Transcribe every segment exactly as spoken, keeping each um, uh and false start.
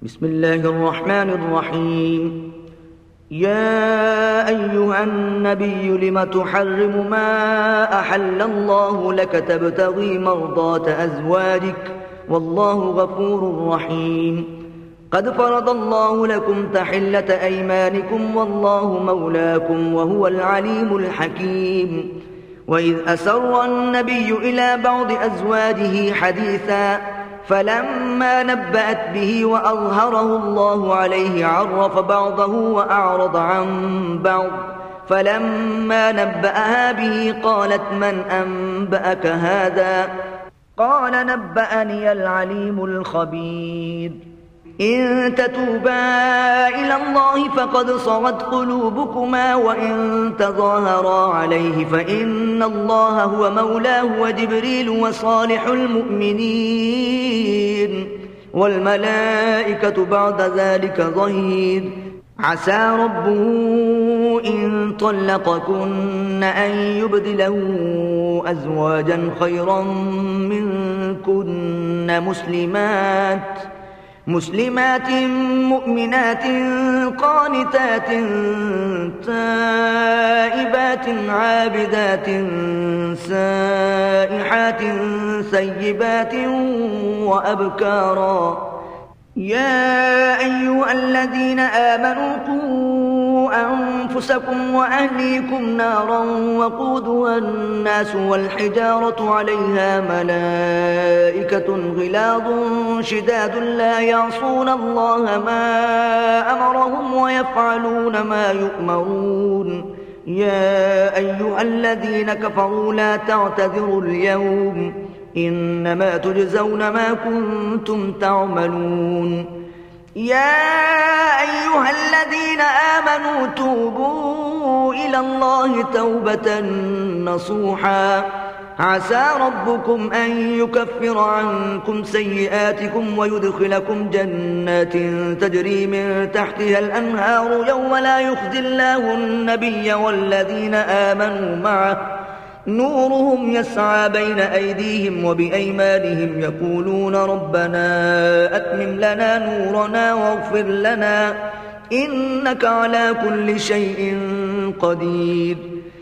بسم الله الرحمن الرحيم. يا أيها النبي لم تحرم ما أحل الله لك تبتغي مرضات أزواجك والله غفور رحيم. قد فرض الله لكم تحلة أيمانكم والله مولاكم وهو العليم الحكيم. وإذ أسر النبي إلى بعض أزواجه حديثا فلما نبأت به وأظهره الله عليه عرف بعضه وأعرض عن بعض فلما نبأها به قالت من أنبأك هذا؟ قال نبأني العليم الخبير. إن تتوبا إلى الله فقد صغت قلوبكما وإن تظاهرا عليه فإن الله هو مولاه وجبريل وصالح المؤمنين والملائكة بعد ذلك ظهير. عسى ربه إن طلقكن أن يبدله أزواجا خيرا منكن مسلمات مسلمات مؤمنات قانتات تائبات عابدات سائحات ثيبات وأبكارا. يا أيها الذين آمنوا قوا أنفسكم وأهليكم نارا وقودها الناس والحجارة عليها ملائكة غلاظ شداد لا يعصون الله ما أمرهم ويفعلون ما يؤمرون. يا أيها الذين كفروا لا تعتذروا اليوم إنما تجزون ما كنتم تعملون. يا أيها الذين آمنوا توبوا إلى الله توبة نصوحا عسى ربكم أن يكفر عنكم سيئاتكم ويدخلكم جنات تجري من تحتها الأنهار يوم لا يخزي الله النبي والذين آمنوا معه نورهم يسعى بين أيديهم وبأيمانهم يقولون ربنا أتمم لنا نورنا واغفر لنا إنك على كل شيء قدير.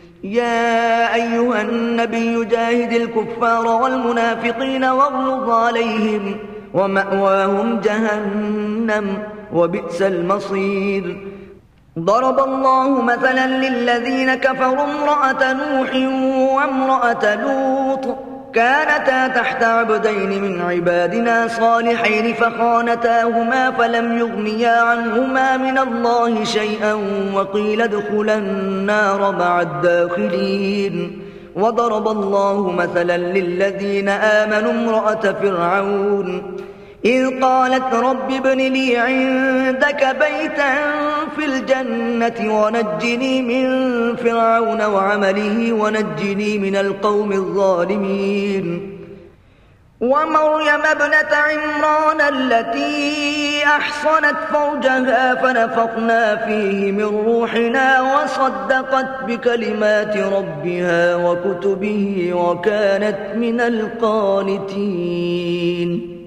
يا أيها النبي جاهد الكفار والمنافقين واغلظ عليهم ومأواهم جهنم وبئس المصير. ضرب الله مثلا للذين كفروا امرأة نوح وامرأة لوط كانتا تحت عبدين من عبادنا صالحين فخانتاهما فلم يغنيا عنهما من الله شيئا وقيل ادخلا النار مع الداخلين. وضرب الله مثلا للذين آمنوا امرأة فرعون إذ قالت رب ابن لي عندك بيتا في الجنة ونجني من فرعون وعمله ونجني من القوم الظالمين. ومريم ابنة عمران التي أحصنت فرجها فنفخنا فيه من روحنا وصدقت بكلمات ربها وكتبه وكانت من القانتين.